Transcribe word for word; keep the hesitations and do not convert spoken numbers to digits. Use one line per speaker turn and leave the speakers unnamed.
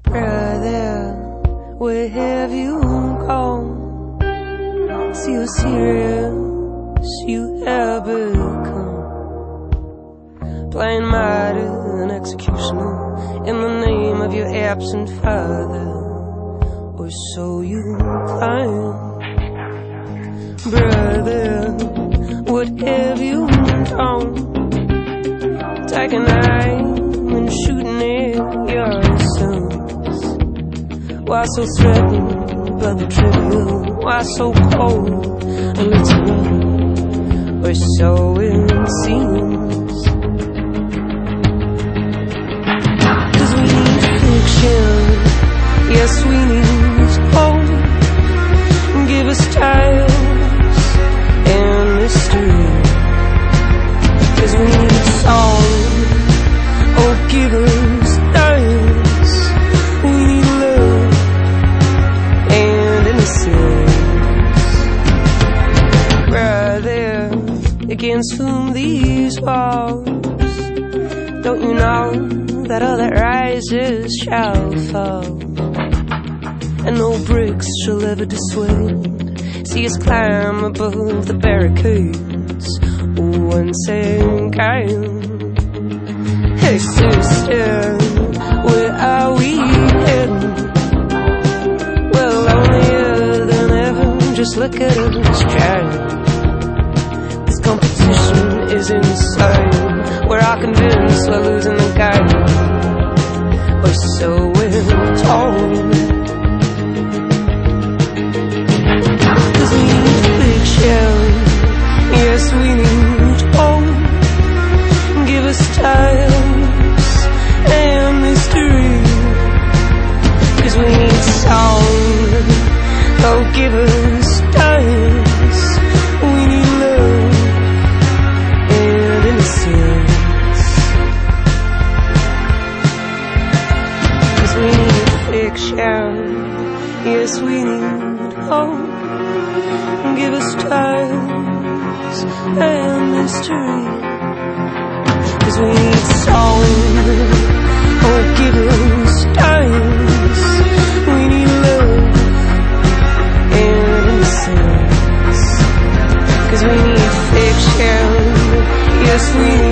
Brother, where have you gone? See how serious you have become, playing martyr and executioner in the name of your absent father, or so you claim. Brother, what have you done? Taking aim and shooting at your sons. Why so threatened by the trivial? Why so cold and literal? Or so it seems. Cause we need fiction, yes we need hope. Give us tales and mystery. Cause we need song, oh give us dance. We need love and innocence. Brother, against whom these walls? Don't you know that all that rises shall fall, and no bricks shall ever dissuade? See us climb above the barricades once again. Hey sister, where are we heading? Well, lonelier than ever, just look at us trying. This competition is insane. We're all convinced we're losing the game, or so we're told. Cause we need fiction, yes we need hope. Give us tales and mystery. Cause we need song, oh give us dance. We need love and innocence. Cause we need fiction, yes we need hope. Give us tales and mystery. Cause we need song, oh give us dance. We need love and innocence. Cause we need fiction, yes we need